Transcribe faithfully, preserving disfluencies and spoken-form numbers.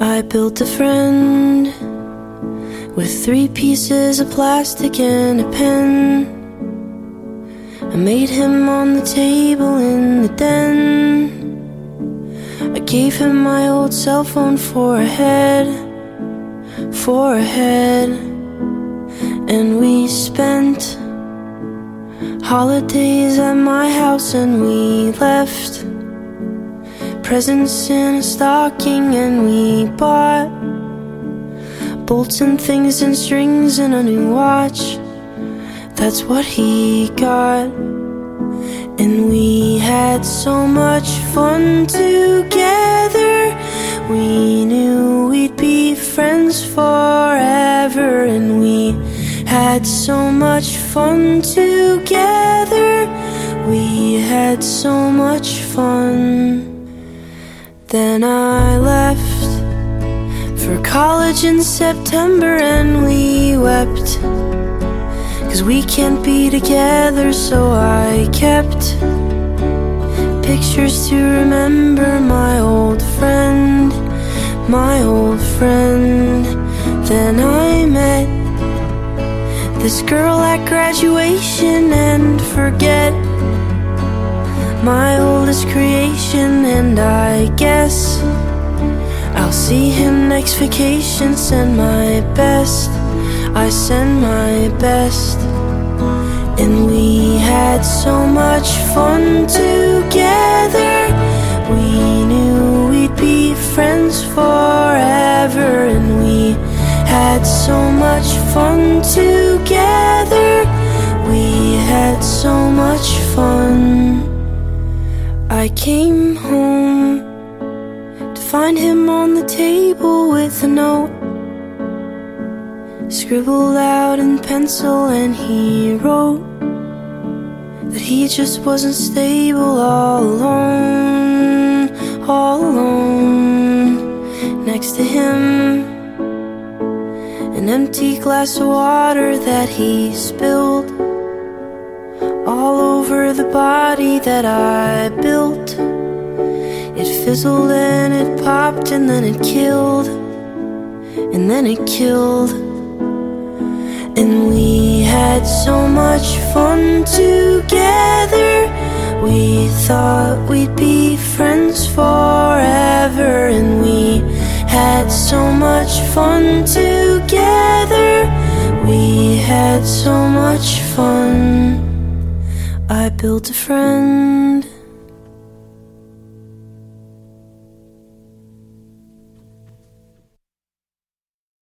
I built a friend with three pieces of plastic and a pen. I made him on the table in the den. I gave him my old cell phone for a head, for a head. And we spent holidays at my house, and we left presents in a stocking, and we bought bolts and things and strings and a new watch. That's what he got. And we had so much fun together. We knew we'd be friends forever. And we had so much fun together. We had so much fun. Then I left for college in September, and we wept, 'cause we can't be together. So I kept pictures to remember my old friend, my old friend. Then I met this girl at graduation, and forget my oldest creation. And I guess I'll see him next vacation. Send my best, I send my best. And we had so much fun together. We knew we'd be friends forever. And we had so much fun together. We had so much fun. I came home to find him on the table with a note scribbled out in pencil, and he wrote that he just wasn't stable, all alone, all alone. Next to him, an empty glass of water that he spilled all over the body that I built. It fizzled and it popped, and then it killed, and then it killed. And we had so much fun together. We thought we'd be friends forever. And we had so much fun together. We had so much fun. I built a friend